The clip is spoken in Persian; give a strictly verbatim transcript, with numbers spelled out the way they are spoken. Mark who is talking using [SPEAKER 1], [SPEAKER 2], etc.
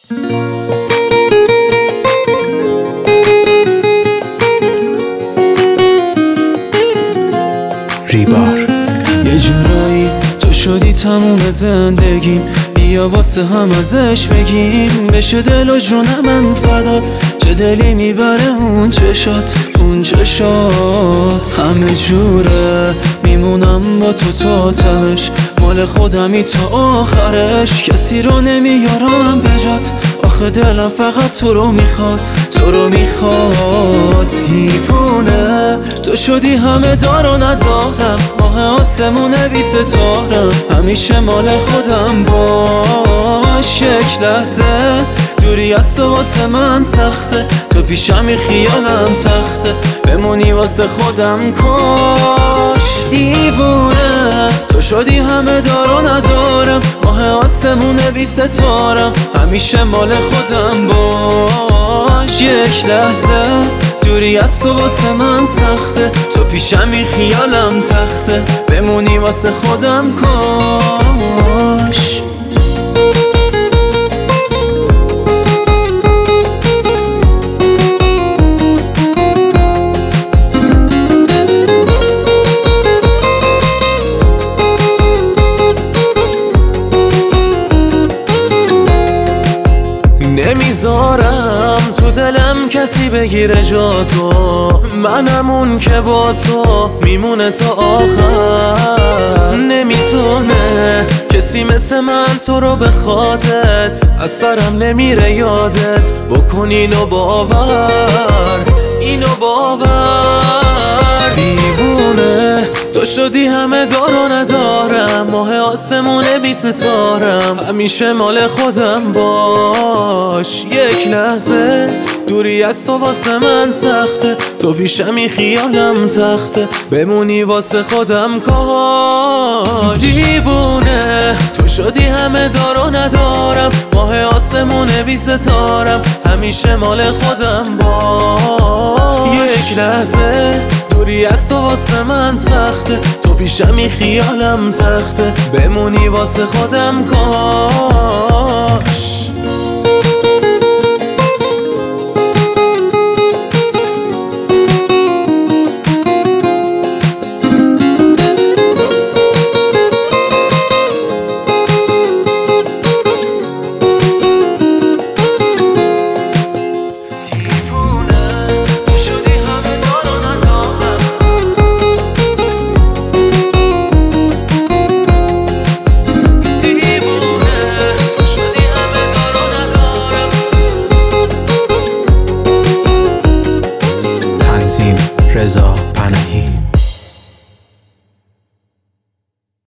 [SPEAKER 1] ریبار یه جورایی تو شدی تموم زندگیم، بیا واسه هم ازش بگیم. بشه دل و جون من فدات، چه دلی میبره اون چشات اون چشات. همه جوره میمونم با تو تا تهش، مال خودمی تا آخرش. کسی رو نمیارم بجات، آخه دلم فقط تو رو میخواد تو رو میخواد. دیوونه تو شدی همه دار و ندارم، ماه آسمونه بی ستارم. همیشه مال خودم باش، یک لحظه دوری از تو واسه من سخته. تو پیشمی خیالم تخته، بمونی واسه خودم کاش. دیوونه تو شدی همه دار و ندارم، ماه آسمونه بی ستارم. همیشه مال خودم باش، یک لحظه دوری از تو واسه من سخته. تو پیشمی خیالم تخته، بمونی واسه خودم کاش. نمیذارم تو دلم کسی بگیره جا تو، منم اون که با تو میمونه تا آخر. نمیتونه کسی مثل من تو رو بخوادت، از سرم نمیره یادت. بکن اینو باور اینو باور. دیوونه تو شدی همه دار و ندارم، ماه آسمونه بی ستارم. همیشه مال خودم باش، یک لحظه دوری از تو واسه من سخته. تو پیشمی خیالم تخته، بمونی واسه خودم کاش. دیوونه تو شدی همه دار و ندارم، ماه آسمونه بی ستارم. همیشه مال خودم باش، یک لحظه دوری از تو واسه من سخته. تو پیشمی خیالم تخته، بمونی واسه خودم کاش.
[SPEAKER 2] رضا پناهی.